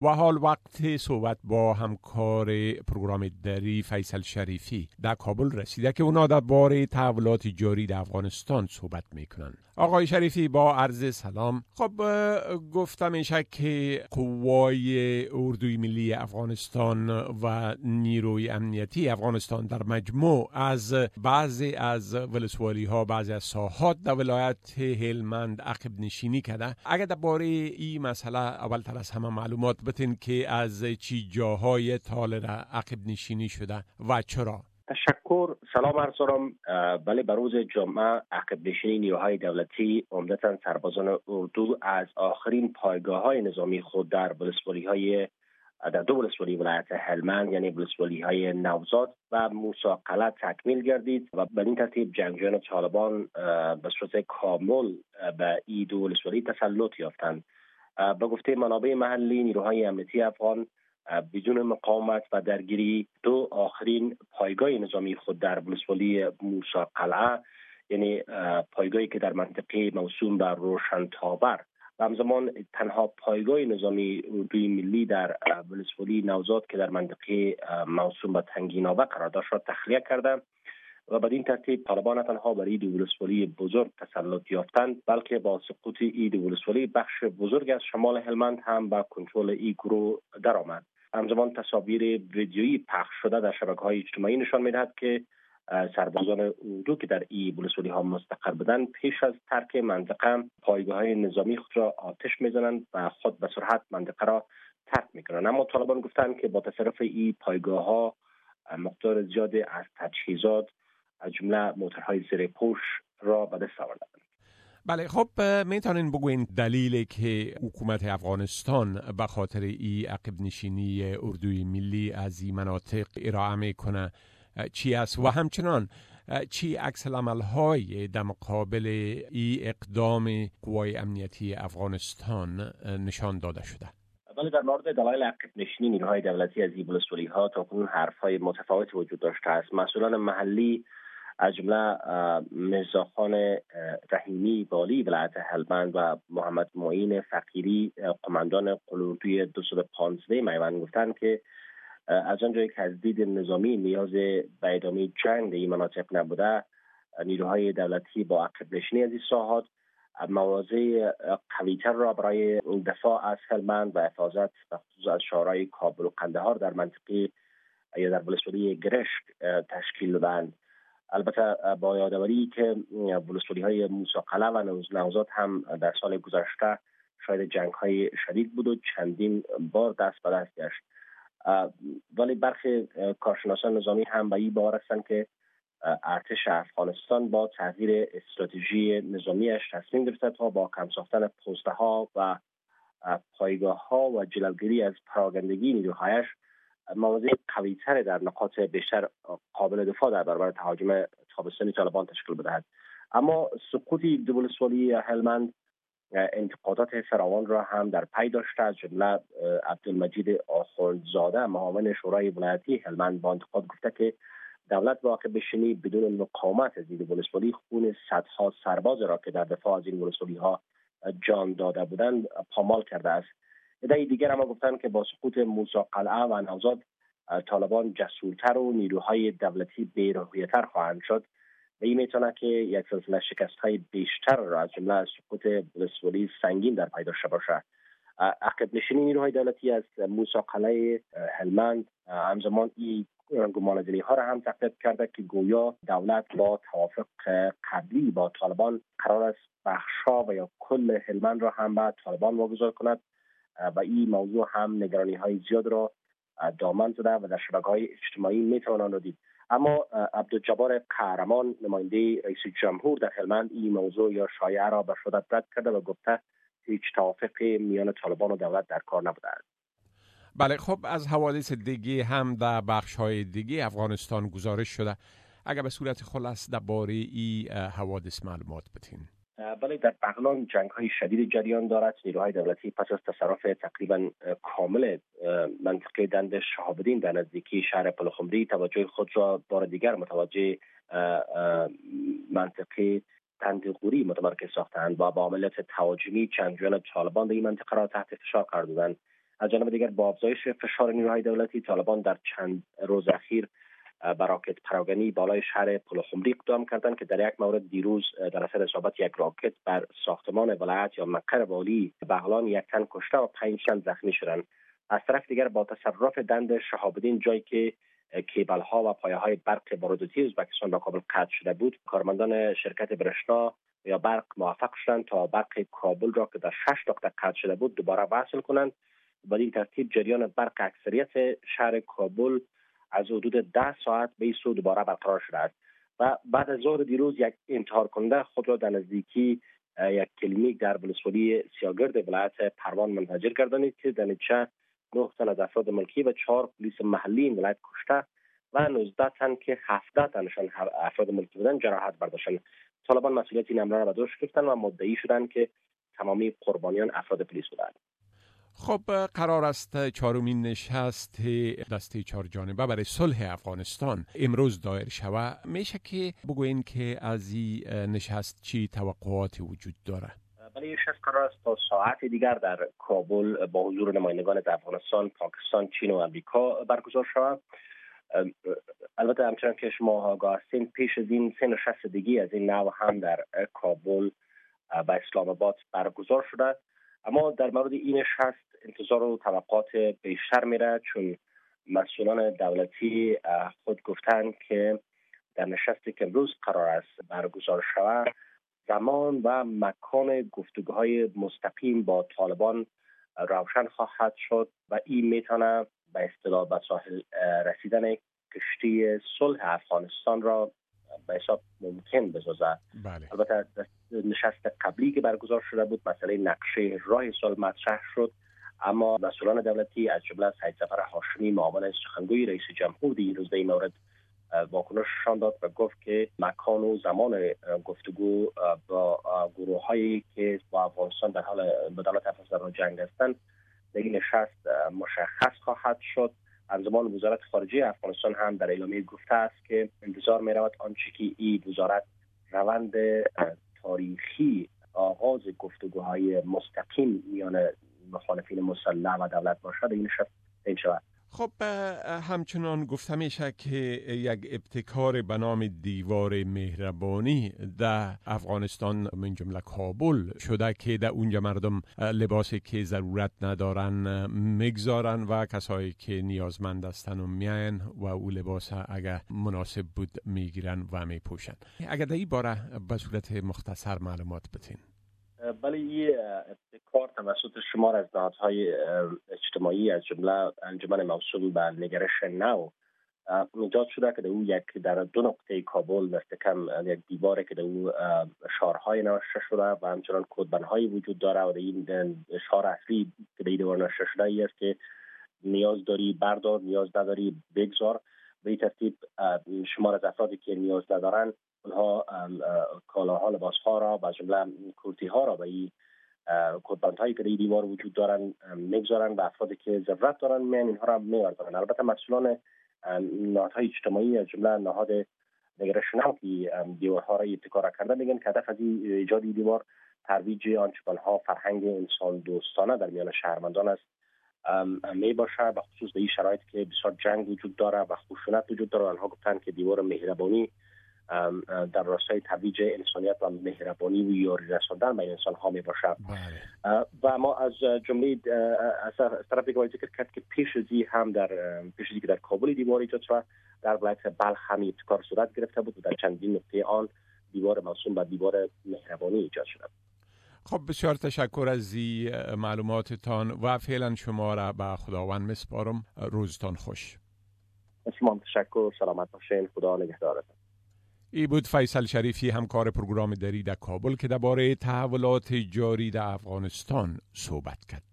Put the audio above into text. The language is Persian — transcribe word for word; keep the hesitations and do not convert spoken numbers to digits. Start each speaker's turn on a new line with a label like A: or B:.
A: و حال وقت صحبت با همکار پروگرام دری فیصل شریفی در کابل رسیده که اونا درباره تحولات جاری در افغانستان صحبت میکنن. آقای شریفی با عرض سلام. خب گفتم میشه که قوای اردوی ملی افغانستان و نیروی امنیتی افغانستان در مجموع از بعضی از ولسوالی ها بعضی از ساحات در ولایت هلمند عقب نشینی کرده. اگر درباره این مسئله اولتر از همه معلومات بتین که از چی جاهای تالر عقب نشینی شده و چرا؟
B: تشکر. سلام عرض دارم. بله، بر روز جمعه عقب نشینی نیروهای دولتی عمدتاً سربازان اردو از آخرین پایگاه‌های نظامی خود در ولسوالی های در دو ولسوالی ولایت هلمند یعنی ولسوالی های نوزاد و موسی قلعه تکمیل گردید و به این ترتیب جنگجویان طالبان به صورت کامل به این دو ولسوالی تسلط یافتند. به گفته منابع محلی، نیروهای امنیتی افغان بدون مقاومت و درگیری دو آخرین پایگاه نظامی خود در ولسوالی موسی قلعه یعنی پایگاهی که در منطقه موسوم به روشنتابر و همزمان تنها پایگاه نظامی اردوی ملی در ولسوالی نوزاد که در منطقه موسوم به تنگینابه قرار داشت را تخلیه کرده و بدین ترتیب طالبان نه تنها بر این ولسوالی بزرگ تسلط یافتند بلکه با سقوط این ولسوالی بخش بزرگ از شمال هلمند هم به کنترل این گروه درآمد. همزمان تصاویر ویدیویی پخش شده در شبکه‌های اجتماعی نشان می‌دهد که سربازان اردو که در این ولسوالی ها مستقر بودند پیش از ترک منطقه پایگاه‌های نظامی خود را آتش می‌زنند و خود به سرعت منطقه را ترک می‌کنند. اما طالبان گفتند که با تصرف این پایگاه‌ها مقدار زیادی از تجهیزات از جمله موتورهای زیرپوش را به دست آوردند.
A: بله، خب میتونین بگوین دلیلی که حکومت افغانستان به خاطر این عقب نشینی اردوی ملی از این مناطق ارائه میکنه چی است و همچنان چی عکس العمل‌های در مقابل این اقدام قوای امنیتی افغانستان نشان داده شده؟
B: ولی در مورد دلایل عقب نشینی نیروهای دولتی از این ولسوالی ها تاکنون حرف‌های متفاوتی وجود داشته است. مسئولان محلی از جمله مرزاخان رحیمی والی ولایت هلمند و محمد معین فقیری قماندان قلوردوی دویست و پانزده میوند گفتند که از آنجایی که از دید نظامی نیاز به ادامه جنگ در این مناطق نبوده، نیروهای دولتی با عقب نشینی از این ساحات مواضع قوی‌تر را برای دفاع از هلمند و حفاظت بخصوص از شهرهای کابل و قندهار در منطقه یا در ولسوالی گرشک تشکیل دادند. البته با یادآوری که ولسوالی های موسی قلعه و نوزاد هم در سال گذشته شاید جنگ های شدید بود و چندین بار دست به دست گشت، ولی برخی کارشناسان نظامی هم به این باور هستند که ارتش افغانستان با تغییر استراتژی نظامیش تصمیم گرفته تا با کم ساختن پوسته ها و پایگاه ها و جلوگیری از پراگندگی نیروهایش مواضع قوی‌تر در نقاط بیشتر قابل دفاع در برابر تهاجم تابستانی طالبان تشکیل بدهد. اما سقوط دو ولسوالی هلمند انتقادات فراوان را هم در پی داشته. از جمله عبدالمجید آخوندزاده معاون شورای ولایتی هلمند با انتقاد گفته که دولت با عقب نشینی بدون مقاومت از این ولسوالی خون صدها سرباز را که در دفاع از این ولسوالی ها جان داده بودند پامال کرده است. ادعای دیگر هم گفتند که با سقوط موسی قلعه و نوزاد طالبان جسورتر و نیروهای دولتی بی‌روحیه‌تر خواهند شد و این میتونه که یک سلسله شکست‌های بیشتر را از جمله سقوط ولسوالی سنگین در پی داشته باشد. عقب نشینی نیروهای دولتی از موسی قلعه هلمند همزمان این گمانه‌زنی ها را هم تقویت کرده که گویا دولت با توافق قبلی با طالبان قرار است بخشا و یا کل هلمند را هم به طالبان واگذار کند و این موضوع هم نگرانی های زیاد را دامن زده و در شبکه‌های اجتماعی میتوان دید. اما عبدالجبار قهرمان نماینده رئیس جمهور در هلمند این موضوع یا شایعه را به شدت رد کرده و گفته هیچ توافق میان طالبان و دولت در کار نبوده است.
A: بله، خب از حوادث دیگه هم در بخش‌های دیگه افغانستان گزارش شده. اگر به صورت خلاص درباره این حوادث معلومات بدین.
B: بله، در بغلان جنگ‌های شدید جریان دارد. نیروهای دولتی پس از تصرف تقریبا کامل منطقه دند شهاب‌الدین در نزدیکی شهر پلخمری توجه خود را بار دیگر متوجه منطقه تندقوری متمرکز ساختند و با عملیات تهاجمی جنگجویان طالبان به این منطقه را تحت فشار قرار دادند. از جانب دیگر با افزایش فشار نیروهای دولتی، طالبان در چند روز اخیر با راکت پراگنی بالای شهر پلخمری اقدام کردند که در یک مورد دیروز در اثر اصابت یک راکت بر ساختمان ولایت یا مقر والی بغلان یک تن کشته و پنج تن زخمی شدند. از طرف دیگر با تصرف دند شهاب الدین، جایی که کیبل ها و پایه های برق بارودتی ازبکستان با کابل قطع شده بود، کارمندان شرکت برشنا یا برق موفق شدند تا برق کابل را که در شش نقطه قطع شده بود دوباره وصل کنند. بدین ترتیب جریان برق اکثریت شهر کابل از حدود ده ساعت به این سو دوباره برقرار شده است. و بعد از ظهر دیروز یک انتحار کننده خود را در نزدیکی یک کلینیک در ولسوالی سیاگرد ولایت پروان منفجر گردانید که در نتیجه نه تن از افراد ملکی و چهار پلیس محلی این ولایت کشته و نوزده تن که هفده تنشان افراد ملکی بودند جراحت برداشتند. طالبان مسئولیت این حمله را به دوش گرفتند و مدعی شدند که تمامی قربانیان افراد پلیس بودند.
A: خب قرار است چهارمین نشست دسته چهار جانبه برای صلح افغانستان امروز دایر شود. میشه که بگوین که از این نشست چی توقعاتی وجود داره؟
B: ولی نشست قرار است تا ساعت دیگر در کابل با حضور نمایندگان افغانستان، پاکستان، چین و امریکا برگزار شود. البته همچنان که شما آگاه هستین پیش از این سه نشست دیگه از این نوع هم در کابل و اسلام آباد برگزار شده، اما در مورد این نشست انتظار و توقعات بیشتر میره، چون مسئولان دولتی خود گفتند که در نشستی که امروز قرار است برگزار شود زمان و مکان گفتگوهای مستقیم با طالبان روشن خواهد شد و این میتونه به اصطلاح به ساحل رسیدن کشتی صلح افغانستان را به حساب ممکن بسازد.
A: بله.
B: البته نشست قبلی که برگزار شده بود مسئله نقشه راه صلح مطرح شد، اما مسئولان دولتی از جمله سید ظفر هاشمی معاون سخنگوی رئیس جمهور دیروز به این مورد واکنششان داد و گفت که مکان و زمان گفتگو با گروه هایی که با افغانستان در حال بدالت افغانستان جنگ هستند در این نشست مشخص خواهد شد. انجمن وزارت خارجه افغانستان هم در اعلامیه گفته است که انتظار می رود آنچه که این وزارت روند تاریخی آغاز گفتگوهای مستقیم میان مخالفین مسلح و دولت باشد این نشست این شود.
A: خب همچنان گفته میشه که یک ابتکار به نام دیوار مهربانی در افغانستان من جمله کابل شده که در اونجا مردم لباسی که ضرورت ندارن میگذارن و کسایی که نیازمند هستن و میاین و او لباس اگر مناسب بود میگیرن و میپوشن. اگر در این باره به صورت مختصر معلومات بدین.
B: بله، این ابتکار توسط شمار از نهادهای اجتماعی از جمله انجمن موسوم به نگرش نو ایجاد شده که در او یک در دو نقطه کابل دست کم یک دیواره که در او شعارهای نوشته شده و همچنان کدبندهایی وجود داره و در این شعار اصلی که در این دیوار نوشته شده ای است که نیاز داری بردار، نیاز نداری بگذار. به این ترتیب شمار از افرادی که نیاز ندارن اونها کالاها لباسها را و جمله کورتی ها را به این کدبندهایی که در دیوار وجود دارن میگذارن و افرادی که ضرورت دارن میان اینها را میوردن. البته مسئولان نهادهای اجتماعی از جمله نهاد نگرش نو که دیوارها را ابتکار کرده میگن که هدف از ایجاد این دیوار ترویج آنچنانها فرهنگ انسان دوستانه در میان شهروندان است می باشه، به خصوص در این شرایط که بسیار جنگ وجود داره و خشونت وجود داره. آنها گفتن که دیوار مهربانی در راستای ترویج انسانیت و مهربانی و یاری رساندن به انسان ها می باشه. و ما از جمله از طرف دیگه ذکر کرد که پیش ازی هم در پیش ازی که در کابل دیوار ایجاد شد، در ولایت بلخ هم ابتکار صورت گرفته بود و در چندین نقطه آن دیوار موسوم به دیوار مهربانی ایجاد شده.
A: خب بسیار تشکر از این معلوماتتان و فعلا شما را به خداوند میسپارم. روزتان خوش.
B: شما تشکر، سلامت باشین، خدا نگهدارتان.
A: ای بود فیصل شریفی، همکار پروگرام دری در کابل که درباره تحولات جاری در افغانستان صحبت کرد.